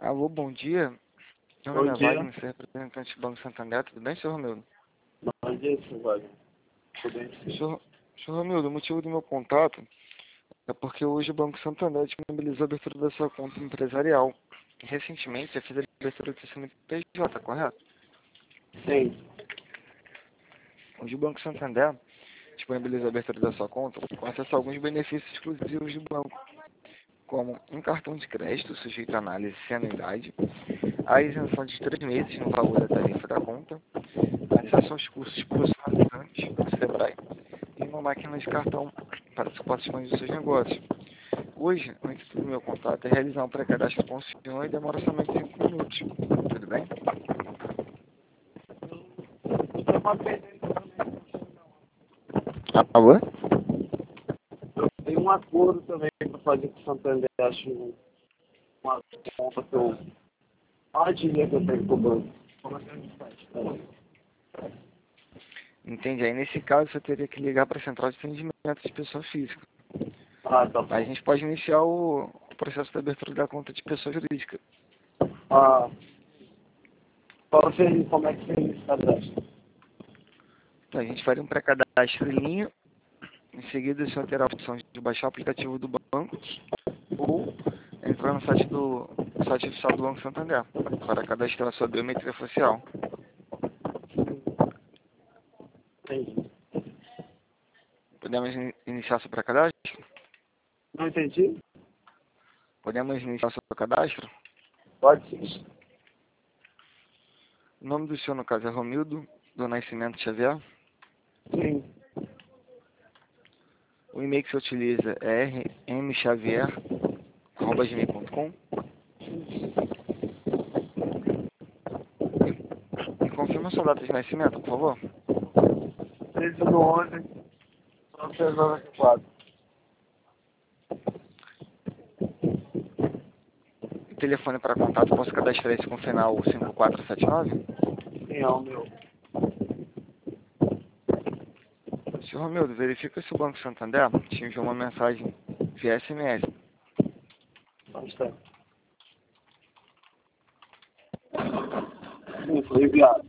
Alô, bom dia. Meu Bom nome é dia. Wagner, sou representante do Banco Santander. Tudo bem, senhor Romildo? Bom dia, senhor Wagner. Tudo bem? Senhor Romildo, o motivo do meu contato é porque hoje o Banco Santander disponibilizou a abertura da sua conta empresarial. Recentemente, você fez a abertura do seu CNPJ, correto? Sim. Hoje o Banco Santander disponibilizou a abertura da sua conta com acesso a alguns benefícios exclusivos do banco, como um cartão de crédito sujeito a análise sem anuidade, a isenção de 3 meses no valor da tarifa da conta, acesso aos cursos profissionalizantes do Sebrae e uma máquina de cartão para suporte expandir os seus negócios. Hoje, o intuito do meu contato é realizar um pré-cadastro com o senhor e demora somente 5 minutos. Tudo bem? Alô? Eu tenho um acordo também para fazer com o Santander. Acho uma conta que eu... Olha a dinheiro que eu tenho com o banco. Como é que a gente faz? Entendi. Aí, nesse caso, você teria que ligar para a central de atendimento de pessoa física. Ah, tá bom. Mas a gente pode iniciar o processo de abertura da conta de pessoa jurídica. Ah, qual seria, como é que seria esse cadastro? Então, a gente faria um pré-cadastro em linha. Em seguida, o senhor terá a opção de baixar o aplicativo do banco ou entrar no site oficial do Banco Santander para cadastrar sua biometria facial. Entendi. Podemos iniciar seu pré-cadastro? Não entendi? Podemos iniciar seu cadastro? Pode sim. O nome do senhor, no caso, é Romildo do Nascimento Xavier. Sim. O e-mail que você utiliza é rmxavier@gmail.com. Me confirma sua data de nascimento, por favor. 13/11, 1994. O telefone para contato, posso cadastrar esse com o final 5479? Sim, é o meu. Senhor Romildo, verifica se o Banco Santander te enviou uma mensagem via SMS. Onde está? Sim, foi enviado.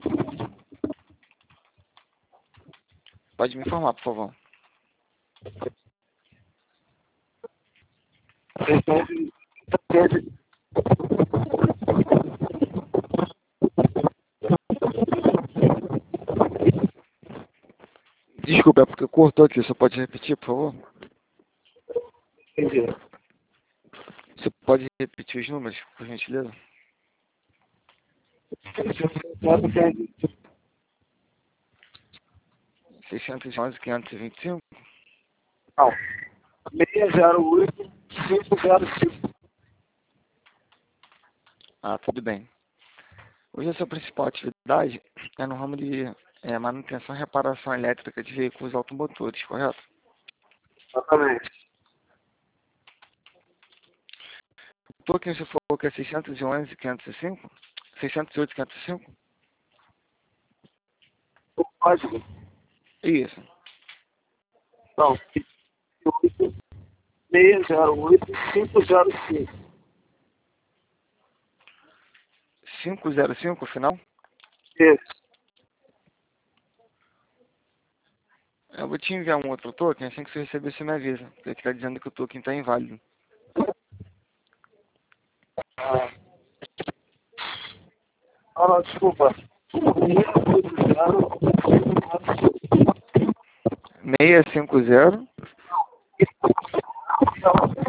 Pode me informar, por favor. Desculpa, é porque cortou aqui. Você pode repetir, por favor? Entendi. Você pode repetir os números, por gentileza? 611, 525? Não. 608 505. Ah, tudo bem. Hoje a sua principal atividade é no ramo de manutenção e reparação elétrica de veículos automotores, correto? Exatamente. O token você falou que é 611, 505? 608, 505? O código. Isso. Não. 608 505. 505, final? Isso. Eu vou te enviar um outro token, assim que você receber, você me avisa. Porque ele está dizendo que o token está inválido. Ah, não, desculpa. 650.